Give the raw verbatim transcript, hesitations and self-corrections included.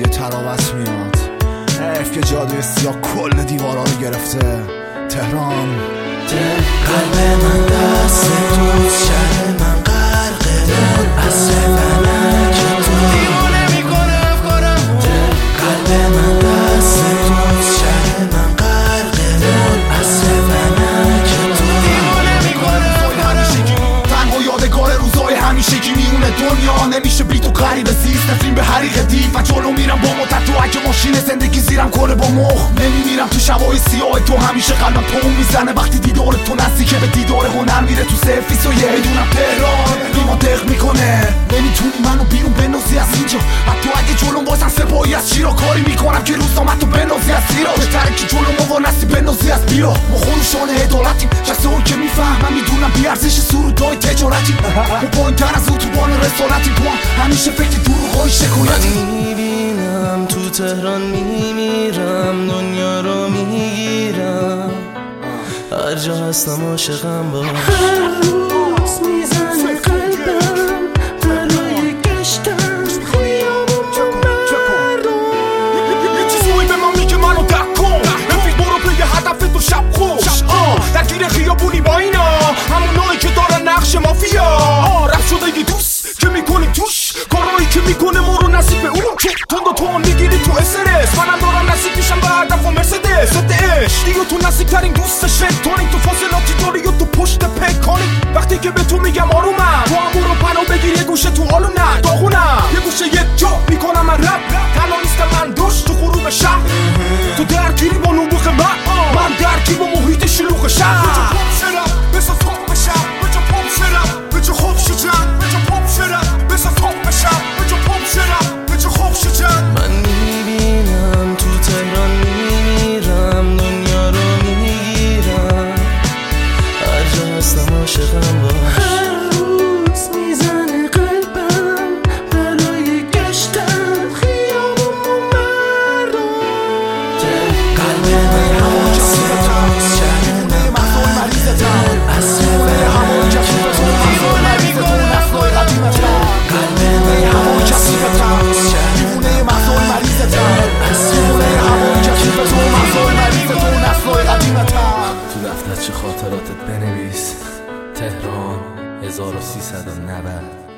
یه تراوت میاد. حیف که جادوی سیاه کل دیوارا رو گرفته. تهران قلب من دست توست، شهر من غرق دل اصل فلک تو دیوانه میکنه افکارم. قلب من دست توست، شهر من غرق دل اصل فلک تو دیوانه میکنه افکارم. تنها یادگار روزای همیشگی میونه دنیا. نمیشه بی تو غریب زیست، نفرین به حریق دیو و جلو میرم با مدت تو اگه ماشین زندگی زیرم کنه با مخ. نمیمیرم تو شبای سیاه تو، همیشه قلبم تو میزنه وقتی دیدار تو نزدیکه به دیدار هنر میره تو سرفیس و یه میدونم تهران ریما دق میکنه. نمیتونی منو بیرون بنازی از اینجا، حتی اگه جلوم بازن سپاهی از شیرا کاری میکنم که روزنامه تو بنازی از سیرا. بهتره که جلوم وانستی بنازی از بیا. ما خونشان عدالتیم، شخصه که میفهمم میدونم بیارزش سرودای تجارتیم. ما پایین‌تر از اتوبان رسالتیم، تو هم همیشه فکر دروغای شکایتیم. میبینم تو تهران میمیرم، دنیا رو میگیرم، هر جا هستم عاشقم باش. هر روز میزنه قلبم برای گشتن خیابون مردم. یه چیزایی به من میگه منو دک کن، رفیق برو پی هدف تو شب خوش. درگیر خیابونی با اینا همونایی که دارن نقش مافیا. رفت شده یه دوست که میکنیم توش کارهایی که میکنه ما رو نصیب به اون. چون تند و تون میگیری تو استرس، منم دارم نصیب میشم به هدف و مرسدس. ضد عشق دیگه تو نزدیک ترین دوستش تونی، تو فاصلاتی داری و تو پشت پکنی. وقتی که به تو میگم آرومم، تو هم برو پناه بگیر یه گوشه تو آلونم داغونم. یه گوشه یک جا میکنم من رپ، تنها نیستم من دوش تو غروب شب. تو درگیری با نبوغ من، من درگیر با محیط شلوغ شب. بجا پاپ شدم بسا خوب بشم، بجا پاپ شدم بجا خوب شدم، بجا پاپ شدم بسا خوب بشم، بجا پاپ شدم بجا خوب شدم. من میبینم تو تهران میمیرم، دنیا رو میگیرم، هر جا هستم عاشقم باش. هر روز میزنه قلبم برای گشتن خیابون مردم. قلب من دست توست، شهر من غرق دل اصل فلک تو دیوانه میکنه افکارم. قلب من دست توست، شهر من غرق دل اصل تو دفترچه خاطراتت بنویس تهران هزار و سیصد و نود.